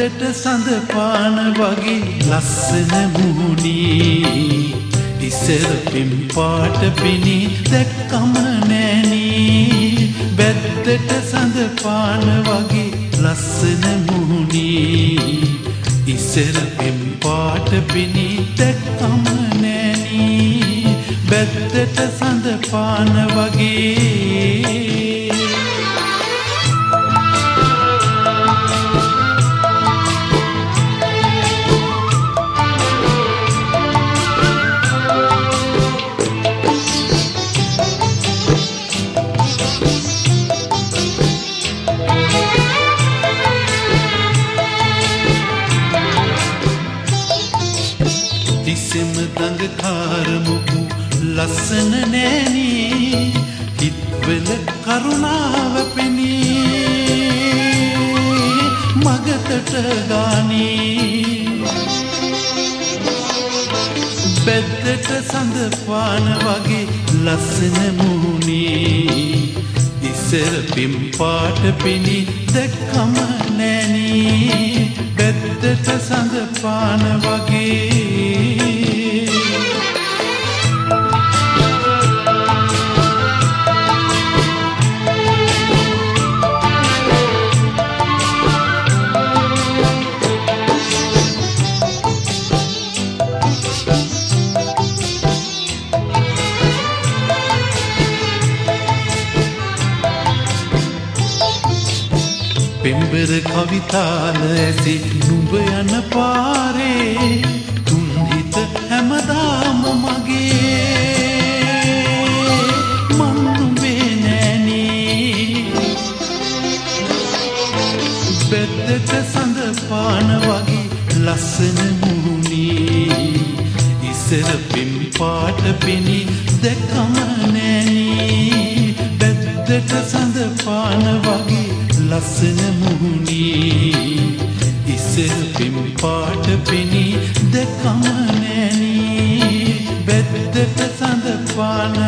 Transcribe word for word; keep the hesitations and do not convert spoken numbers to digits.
බැද්දට සඳ පාන වගේ ලස්සන මුහුණේ ඉස්සර පෙම් පාට පෙනී දැක්කම නෑනේ බැද්දට සඳ පාන වගේ ලස්සන මුහුණේ ඉස්සර පෙම් පාට පෙනී දැක්කම නෑනේ බැද්දට සඳ පාන වගේ තිස්සෙම දඟ කාරමුකු ලස්සන නෑනේ හිත්වල කරුණාව පෙනී මගතට ගානේ බැද්දට සඳ පාන වගේ ලස්සන මුහුණේ ඉස්සර පෙම් පාට පෙනී දැක්කම නෑනේ බැද්දට සඳ පාන වගේ පෙම්බර කවිතාල ඇසි නුඹ යන පාරේ තුන් හිත හැමදාම මගේ මන් නුඹේ නෑනේ බැද්දට සඳ පාන වගේ ලස්සන මුහුණේ ඉස්සර පෙම් පාට පෙනී දැක්කම නෑනේ බැද්දට සඳ පාන වගේ ලස්සන මුහුණේ ඉස්සර පෙම් පාට පෙනී දැක්කම නෑනේ බැද්දට සඳ පාන